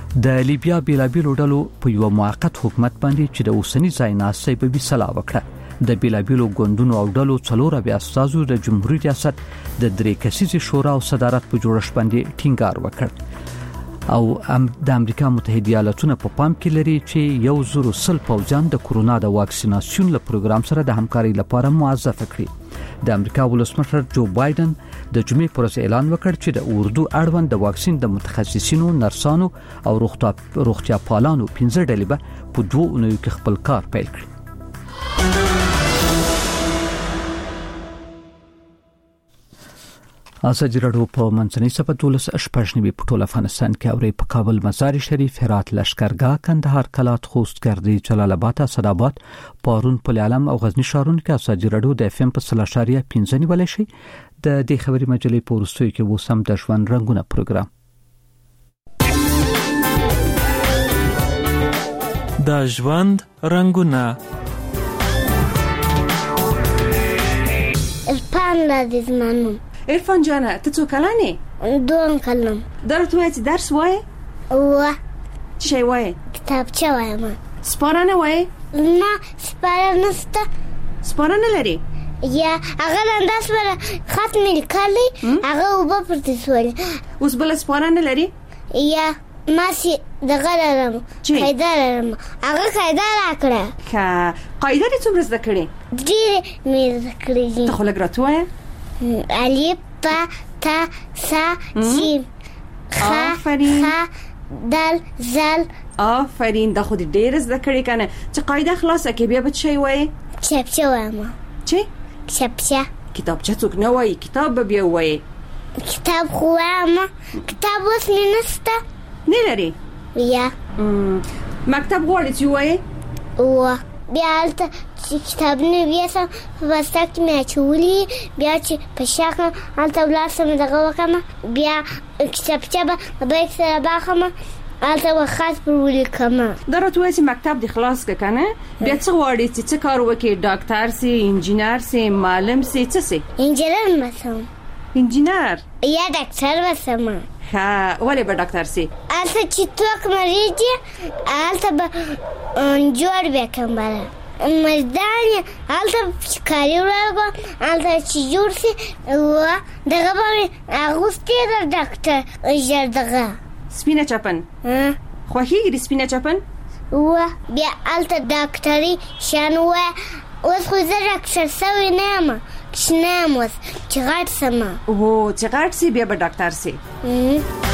د لیبیا بیلابیلو ډلو په یو موقت حکومت باندې چې د اوسنی ځایناستۍ په بسلا وکړه د بیلابیلو ګوندونو او ډلو څلور بیا اساسو د جمهوریت ریاست د درې کسیزې شورا او صدارت په جوړښت باندې ټینګار وکړ او د امریکا متحده ایالاتونو په پام کې لري چې 100 پوځیان د کورونا د واکسیناسیون له پروګرام سره د همکاري لپاره موظف کړي. د امریکا ولسمشر جو بایدن د جمعې پر ورځ اعلان وکړ چې د اردو اړوند د واکسین د متخصصینو، نرسانو او روغتیا پالانو 15 ډلې به په 2 اونیو کې خپل کار پیل کړي. ازادي راډیو په منځنۍ سپه 12 په ټول افغانستان کې اوري په کابل، مزار شریف، هرات، لشکرګاه، کندهار، کلات، خوست، ګردی، جلال آباد، اسداباد، پارون، پل علم او غزنی ښارونو کې ازادي راډیو د FM په 3.15 نیول شي. د دې خبري مجلې په وروستیو کې وسم د ژوند رنگونه پروګرام د ژوند رنگونه الپان لذیذ منو. عرفان جانه ته څو کلانې؟ 2 کلم. درته وایي چې درس وایي؟ واه. څه شی وایي؟ کتابچه وایم. سپارنه وایي؟ نه سپارنه نشته. سپارنه لري؟ یا هغه لانداس پر خط مې لیکلی هغه وبه پرته سولې. اوس بل سپارنه لري؟ یا ماشي دغه لرم قاعده لرم هغه قاعده راکړه. قاعده دې څومره زده کړې؟ ډېرې مې زده کړې. ته خو لږ راته وایه. الف با تا سا جیم خ دال زل. آفرین، دا خو دې ډېر زده کړې کنه. چې قاعده خلاصه کې بیا به څه وایي؟ چپچه وایم. چی؟ چپچه. کتابچه څوک نه وایي، کتاب به بیا وایي. کتاب خو وایم. کتاب اوس مې نشته. نه لري؟ یا مکتب غواړې چې وایي؟ واه. بیا هلته چې کتابونه بیاسم په بسته کې مې اچولي، بیا چې په شاکه هلته ولاړسم دغه وکړم، بیا کتابچه به بیک سره باخم هلته به خط پر ولیکم. دا راته وایي چې مکتب دې خلاص که که نه بیا څه غواړې چې څه کار وکړې؟ ډاکټر سي، انجینر سي، معلم سي، څه سي؟ انجینر بسم. انجینر یا ډاکټر بسم. ها ولې به ډاکټر سي؟ هلته چې څوک مریض دي هلته به جوړ بکم بله مردان یې هلته کاري ورغلم هلته چې جوړ سي دغه به مې اغوستې د ډاکټر ژر دغه سپینه چپن. خوښېږي د سپینه چپن؟ بیا هلته ډاکټري شیان ووایه. اوس خو زه ډاکټر سوی نه یم، کوچنی یم اوس چې غټ سم. چې غټ سي بیا به ډاکټر سي.